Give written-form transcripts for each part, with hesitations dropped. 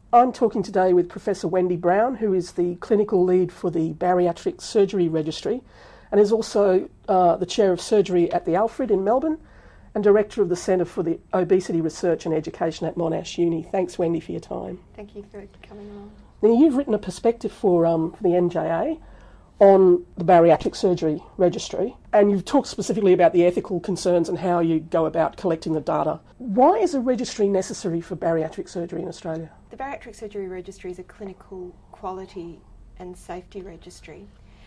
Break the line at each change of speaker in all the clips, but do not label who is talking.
I'm talking today with Professor Wendy Brown, who is the clinical lead for the Bariatric Surgery Registry and is also the Chair of Surgery at the Alfred in Melbourne and Director of the Centre for the Obesity Research and Education at Monash Uni. Thanks, Wendy, for your time.
Thank you for coming on.
Now, you've written a perspective for the NJA on the Bariatric Surgery Registry, and you've talked specifically about the ethical concerns and how you go about collecting the data. Why is a registry necessary for bariatric surgery in Australia?
The Bariatric Surgery Registry is a clinical quality and safety registry,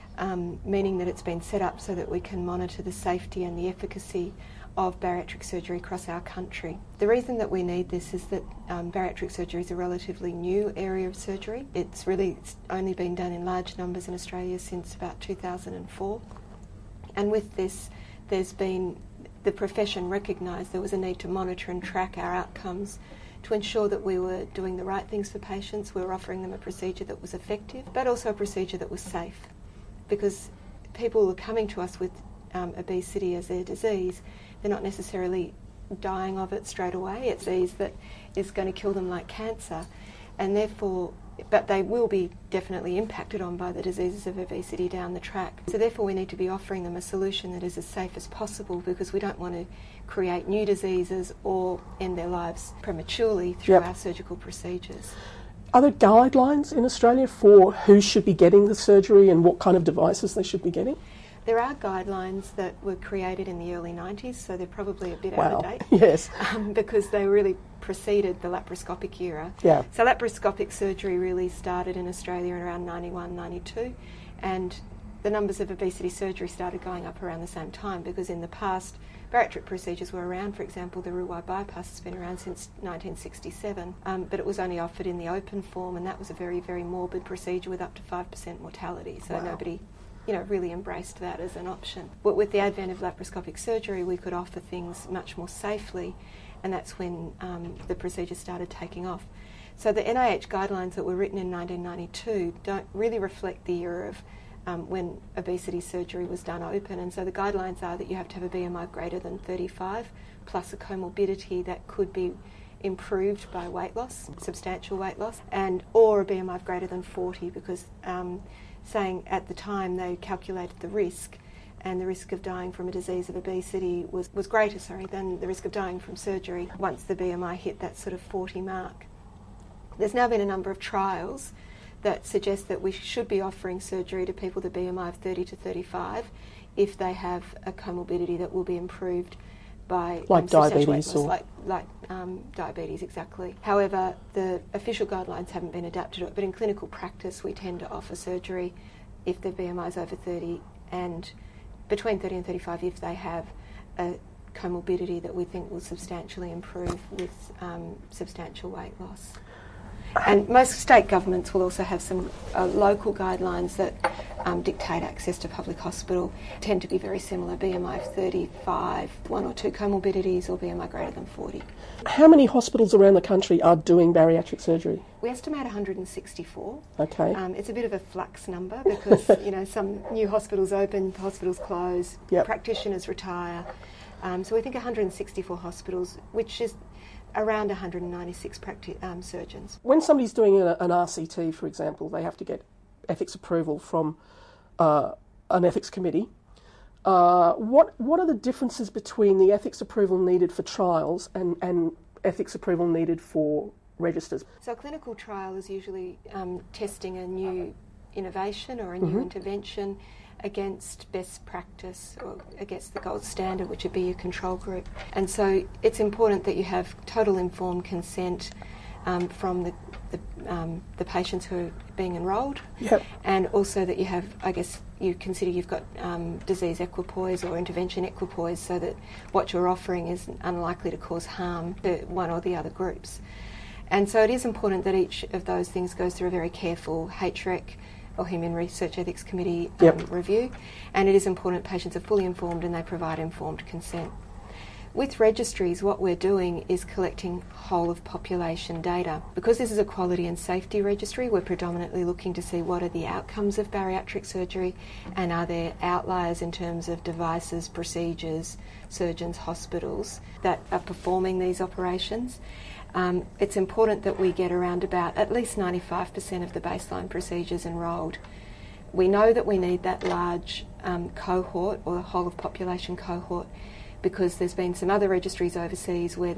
meaning that it's been set up so that we can monitor the safety and the efficacy of bariatric surgery across our country. The reason that we need this is that bariatric surgery is a relatively new area of surgery. It's really only been done in large numbers in Australia since about 2004. And with this, there's been the profession recognised there was a need to monitor and track our outcomes to ensure that we were doing the right things for patients, we were offering them a procedure that was effective, but also a procedure that was safe. Because people are coming to us with obesity as their disease, they're not necessarily dying of it straight away. It's a disease that is going to kill them like cancer, and therefore, but they will be definitely impacted on by the diseases of obesity down the track. So therefore we need to be offering them a solution that is as safe as possible, because we don't want to create new diseases or end their lives prematurely through our surgical procedures.
Are there guidelines in Australia for who should be getting the surgery and what kind of devices they should be getting?
There are guidelines that were created in the early 90s, so they're probably a bit out of date.
Yes.
Because they really preceded the laparoscopic era.
Yeah.
So laparoscopic surgery really started in Australia around 91, 92, and the numbers of obesity surgery started going up around the same time, because in the past, bariatric procedures were around. For example, the Roux-en-Y bypass has been around since 1967, but it was only offered in the open form, and that was a very, very morbid procedure with up to 5% mortality, so nobody really embraced that as an option. But with the advent of laparoscopic surgery, we could offer things much more safely, and that's when the procedure started taking off. So the NIH guidelines that were written in 1992 don't really reflect the era of when obesity surgery was done open, and so the guidelines are that you have to have a BMI greater than 35 plus a comorbidity that could be improved by weight loss, substantial weight loss, and or a BMI of greater than 40, because saying at the time they calculated the risk, and the risk of dying from a disease of obesity was greater than the risk of dying from surgery once the BMI hit that sort of 40 mark. There's now been a number of trials that suggest that we should be offering surgery to people with a BMI of 30 to 35 if they have a comorbidity that will be improved by
diabetes or
diabetes, exactly. However, the official guidelines haven't been adapted to it, but in clinical practice we tend to offer surgery if their BMI is over 30, and between 30 and 35 if they have a comorbidity that we think will substantially improve with substantial weight loss. And most state governments will also have some local guidelines that dictate access to public hospital, tend to be very similar, BMI of 35, one or two comorbidities, or BMI greater than 40.
How many hospitals around the country are doing bariatric surgery?
We estimate 164.
Okay.
It's a bit of a flux number because some new hospitals open, hospitals close, practitioners retire. So we think 164 hospitals, which is around 196 surgeons.
When somebody's doing an RCT, for example, they have to get ethics approval from an ethics committee. What are the differences between the ethics approval needed for trials and ethics approval needed for registers?
So a clinical trial is usually testing a new innovation or a new intervention against best practice or against the gold standard, which would be your control group. And so it's important that you have total informed consent from the patients who are being enrolled, and also that you have, you consider you've got disease equipoise or intervention equipoise, so that what you're offering is unlikely to cause harm to one or the other groups. And so it is important that each of those things goes through a very careful HREC or Human Research Ethics Committee review, and it is important patients are fully informed and they provide informed consent. With registries, what we're doing is collecting whole of population data. Because this is a quality and safety registry, we're predominantly looking to see what are the outcomes of bariatric surgery and are there outliers in terms of devices, procedures, surgeons, hospitals that are performing these operations. it's important that we get around about at least 95% of the baseline procedures enrolled. We know that we need that large cohort, or the whole of population cohort, because there's been some other registries overseas where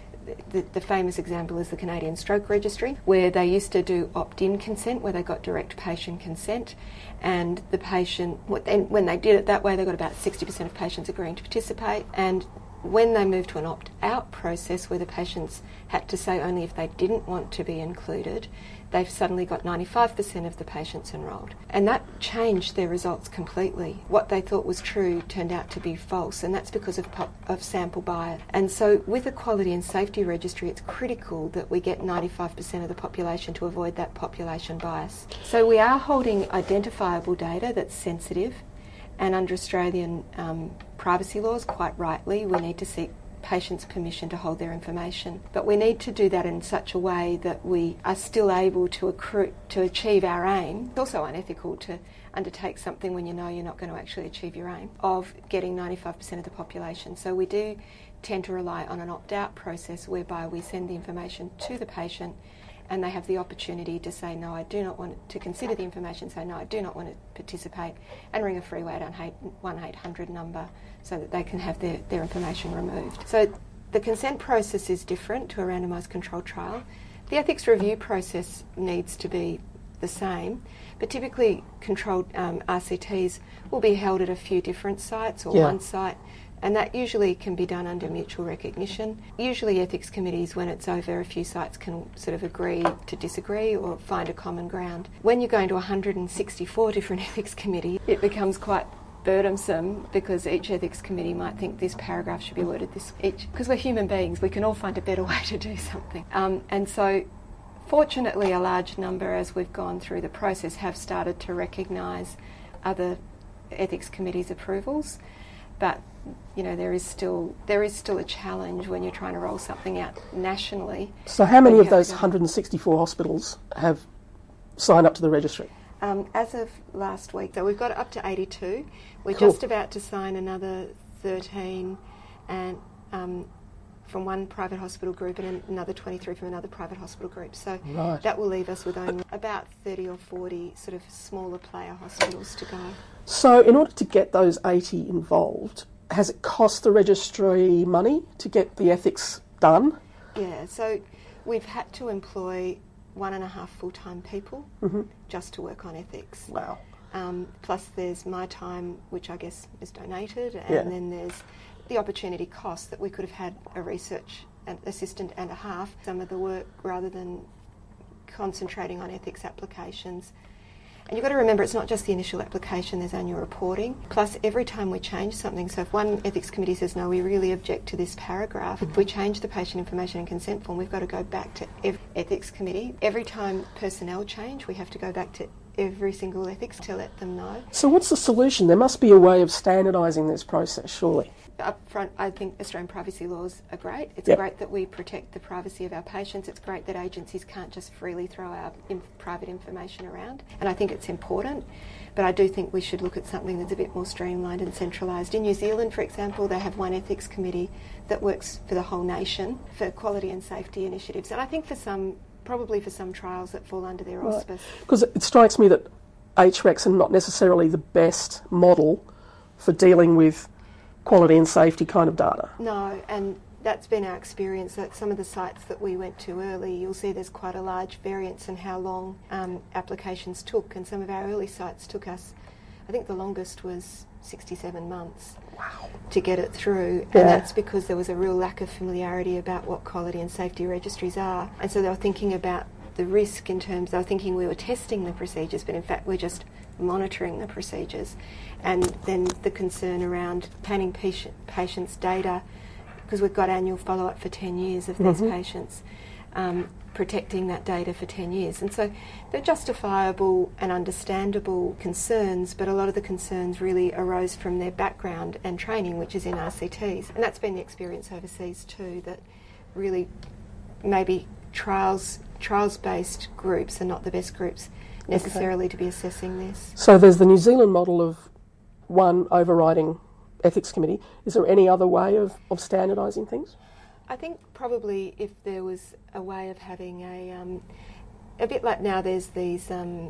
the famous example is the Canadian Stroke Registry, where they used to do opt-in consent, where they got direct patient consent, and the patient, when they did it that way, they got about 60% of patients agreeing to participate, and when they moved to an opt-out process where the patients had to say only if they didn't want to be included, they've suddenly got 95% of the patients enrolled. And that changed their results completely. What they thought was true turned out to be false, and that's because of sample bias. And so with a quality and safety registry, it's critical that we get 95% of the population to avoid that population bias. So we are holding identifiable data that's sensitive, and under Australian privacy laws, quite rightly, we need to seek patients' permission to hold their information. But we need to do that in such a way that we are still able to achieve our aim. It's also unethical to undertake something when you know you're not going to actually achieve your aim of getting 95% of the population. So we do tend to rely on an opt-out process whereby we send the information to the patient and they have the opportunity to say, no, I do not want to consider the information, say, no, I do not want to participate, and ring a freeway 1-800 number so that they can have their information removed. So the consent process is different to a randomised controlled trial. The ethics review process needs to be the same, but typically controlled RCTs will be held at a few different sites or one site, and that usually can be done under mutual recognition. Usually ethics committees, when it's over a few sites, can sort of agree to disagree or find a common ground. When you're going to 164 different ethics committees, it becomes quite burdensome because each ethics committee might think this paragraph should be worded this each. Because we're human beings, we can all find a better way to do something. And so fortunately a large number, as we've gone through the process, have started to recognise other ethics committees' approvals. But you know, there is still a challenge when you're trying to roll something out nationally.
So how many of those 164 hospitals have signed up to the registry?
As of last week, so we've got up to 82. We're
Cool.
just about to sign another 13 and from one private hospital group and another 23 from another private hospital group. So that will leave us with only about 30 or 40 sort of smaller player hospitals to go.
So in order to get those 80 involved, has it cost the registry money to get the ethics done?
Yeah, so we've had to employ 1.5 full-time people just to work on ethics.
Wow.
Plus there's my time, which I guess is donated, and then there's the opportunity cost that we could have had a research assistant and a half, some of the work, rather than concentrating on ethics applications. And you've got to remember, it's not just the initial application, there's annual reporting. Plus, every time we change something, so if one ethics committee says, no, we really object to this paragraph, if we change the patient information and consent form, we've got to go back to every ethics committee. Every time personnel change, we have to go back to every single ethics to let them know.
So what's the solution? There must be a way of standardising this process, surely.
Up front, I think Australian privacy laws are great. It's great that we protect the privacy of our patients. It's great that agencies can't just freely throw our private information around. And I think it's important. But I do think we should look at something that's a bit more streamlined and centralised. In New Zealand, for example, they have one ethics committee that works for the whole nation for quality and safety initiatives. And I think probably for some trials that fall under their auspice.
Because it strikes me that HRECs are not necessarily the best model for dealing with quality and safety kind of data.
No, and that's been our experience. At some of the sites that we went to early, you'll see there's quite a large variance in how long applications took, and some of our early sites took us, I think the longest was 67 months to get it through, and that's because there was a real lack of familiarity about what quality and safety registries are. And so they were thinking about the risk in terms, they were thinking we were testing the procedures, but in fact we're just monitoring the procedures. And then the concern around obtaining patients' data, because we've got annual follow-up for 10 years of these patients, protecting that data for 10 years. And so they're justifiable and understandable concerns, but a lot of the concerns really arose from their background and training, which is in RCTs. And that's been the experience overseas too, that really maybe trials-based groups are not the best groups necessarily to be assessing this.
So there's the New Zealand model of one overriding ethics committee. Is there any other way of standardising things?
I think probably if there was a way of having a bit like now there's these,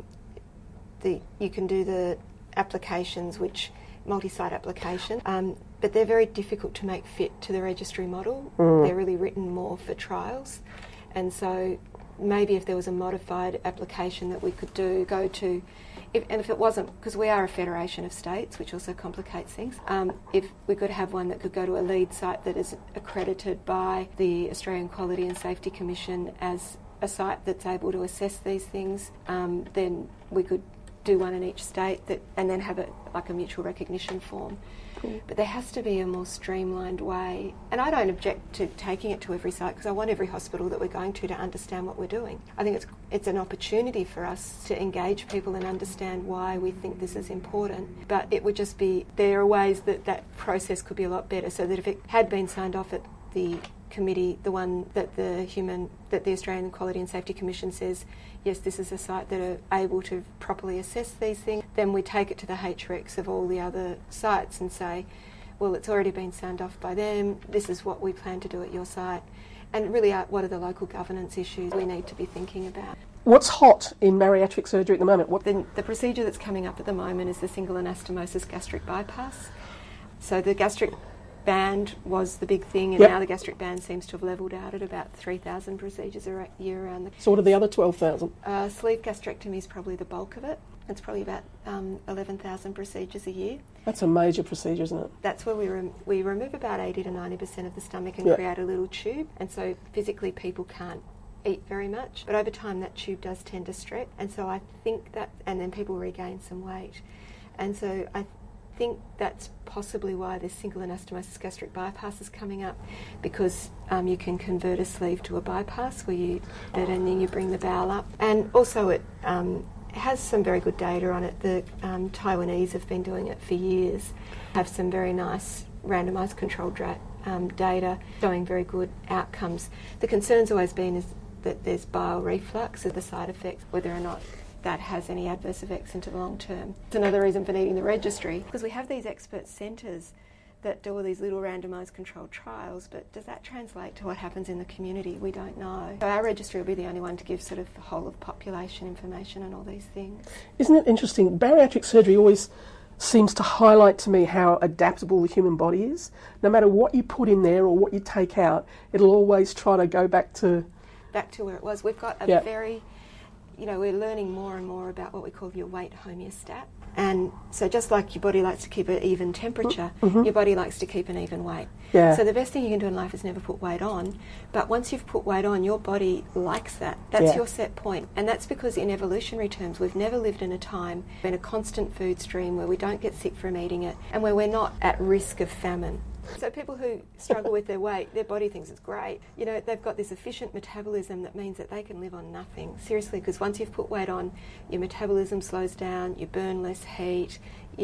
you can do the applications, which multi-site application, but they're very difficult to make fit to the registry model. They're really written more for trials, and so maybe if there was a modified application that we could go to, if it wasn't, because we are a federation of states, which also complicates things, if we could have one that could go to a lead site that is accredited by the Australian Quality and Safety Commission as a site that's able to assess these things, then we could do one in each state and then have it like a mutual recognition form. Cool. But there has to be a more streamlined way, and I don't object to taking it to every site because I want every hospital that we're going to understand what we're doing. I think it's an opportunity for us to engage people and understand why we think this is important, but it would just be, there are ways that process could be a lot better, so that if it had been signed off at the committee, the one that the Australian Quality and Safety Commission says, yes, this is a site that are able to properly assess these things, then we take it to the HRECs of all the other sites and say, well, it's already been signed off by them, this is what we plan to do at your site. And really, what are the local governance issues we need to be thinking about?
What's hot in bariatric surgery at the moment?
The procedure that's coming up at the moment is the single anastomosis gastric bypass. So the gastric band was the big thing, and now the gastric band seems to have levelled out at about 3,000 procedures a year around the...
So what are the other 12,000?
Sleeve gastrectomy is probably the bulk of it. It's probably about 11,000 procedures a year.
That's a major procedure, isn't it?
That's where we remove about 80 to 90% of the stomach and create a little tube, and so physically people can't eat very much, but over time that tube does tend to stretch, and so I think that, and then people regain some weight, and so I think that's possibly why this single anastomosis gastric bypass is coming up, because you can convert a sleeve to a bypass where you and then you bring the bowel up, and also it has some very good data on it. The Taiwanese have been doing it for years, have some very nice randomised controlled data showing very good outcomes. The concern's always been is that there's bile reflux of the side effects, whether or not that has any adverse effects into the long term. It's another reason for needing the registry, because we have these expert centres that do all these little randomised controlled trials, but does that translate to what happens in the community? We don't know. So our registry will be the only one to give sort of the whole of population information and all these things.
Isn't it interesting? Bariatric surgery always seems to highlight to me how adaptable the human body is. No matter what you put in there or what you take out, it'll always try to go back to
where it was. We've got a very... we're learning more and more about what we call your weight homeostat. And so just like your body likes to keep an even temperature, your body likes to keep an even weight. Yeah. So the best thing you can do in life is never put weight on. But once you've put weight on, your body likes that. That's your set point. And that's because in evolutionary terms, we've never lived in a time in a constant food stream where we don't get sick from eating it and where we're not at risk of famine. So people who struggle with their weight, their body thinks it's great. They've got this efficient metabolism that means that they can live on nothing. Seriously, because once you've put weight on, your metabolism slows down, you burn less heat,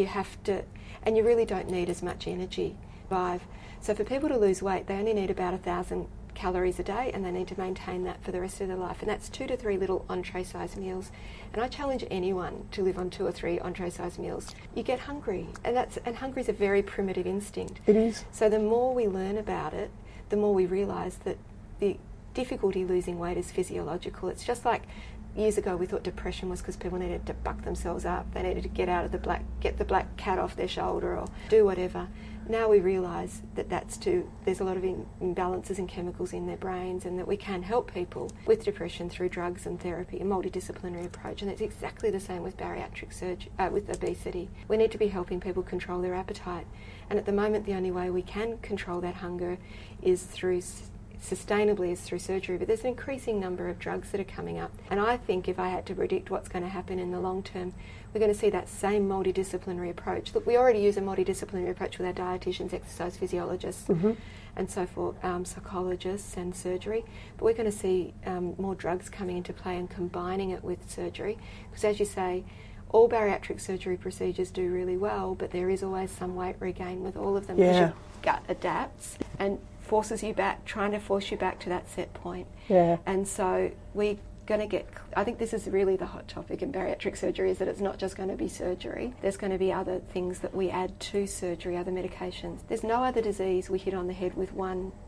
and you really don't need as much energy to survive. So for people to lose weight, they only need about 1,000 calories a day, and they need to maintain that for the rest of their life. And that's 2 to 3 little entree-sized meals. And I challenge anyone to live on 2 or 3 entree-sized meals. You get hungry, and hungry is a very primitive instinct.
It is.
So the more we learn about it, the more we realise that the difficulty losing weight is physiological. It's just like years ago we thought depression was because people needed to buck themselves up. They needed to get the black cat off their shoulder or do whatever. Now we realise that there's a lot of imbalances in chemicals in their brains, and that we can help people with depression through drugs and therapy, a multidisciplinary approach, and it's exactly the same with bariatric surgery, with obesity. We need to be helping people control their appetite, and at the moment the only way we can control that hunger is sustainably is through surgery, but there's an increasing number of drugs that are coming up, and I think if I had to predict what's going to happen in the long term, we're going to see that same multidisciplinary approach. Look, we already use a multidisciplinary approach with our dietitians, exercise physiologists, and so forth, psychologists and surgery, but we're going to see more drugs coming into play and combining it with surgery, because as you say, all bariatric surgery procedures do really well, but there is always some weight regain with all of them, because your gut adapts and trying to force you back to that set point. Yeah. And so we're going to get, I think this is really the hot topic in bariatric surgery, is that it's not just going to be surgery. There's going to be other things that we add to surgery, other medications. There's no other disease we hit on the head with one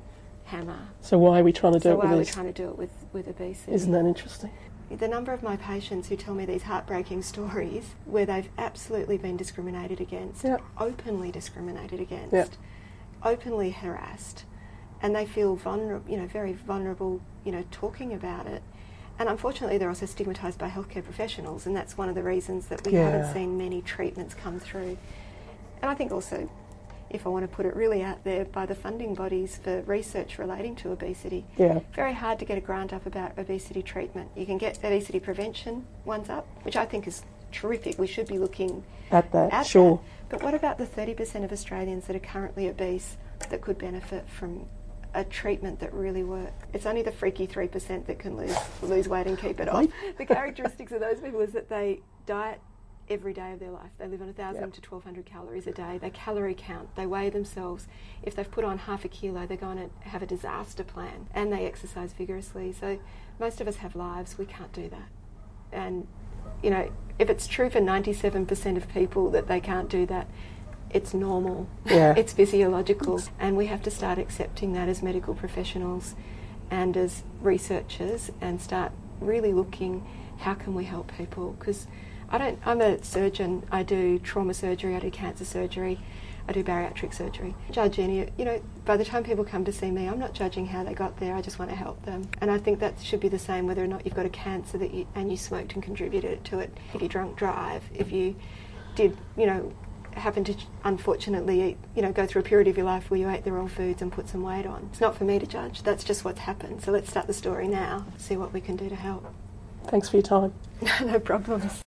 hammer.
So why are we trying to do
So
it
why
with
are we
this?
trying to do it with obesity?
Isn't that interesting?
The number of my patients who tell me these heartbreaking stories where they've absolutely been discriminated against,
Yep.
openly discriminated against,
Yep.
openly harassed, and they feel vulnerable, very vulnerable, talking about it. And unfortunately, they're also stigmatised by healthcare professionals, and that's one of the reasons that we haven't seen many treatments come through. And I think also, if I want to put it really out there, by the funding bodies for research relating to obesity.
Yeah.
Very hard to get a grant up about obesity treatment. You can get obesity prevention ones up, which I think is terrific. We should be looking
At that,
at
sure.
that. But what about the 30% of Australians that are currently obese that could benefit from a treatment that really works? It's only the freaky 3% that can lose weight and keep it off. The characteristics of those people is that they diet every day of their life. They live on 1,000 to 1,200 calories a day. They calorie count. They weigh themselves. If they've put on half a kilo, they're going to have a disaster plan. And they exercise vigorously. So most of us have lives. We can't do that. And, if it's true for 97% of people that they can't do that, it's normal.
Yeah.
It's physiological. And we have to start accepting that as medical professionals and as researchers and start really looking, how can we help people? Because I'm a surgeon. I do trauma surgery, I do cancer surgery, I do bariatric surgery. Judge any, by the time people come to see me, I'm not judging how they got there, I just want to help them. And I think that should be the same whether or not you've got a cancer and you smoked and contributed to it, if you drunk drive, if you did, happen to unfortunately eat, go through a period of your life where you ate the wrong foods and put some weight on. It's not for me to judge, that's just what's happened. So let's start the story now, see what we can do to help.
Thanks for your time.
No problems.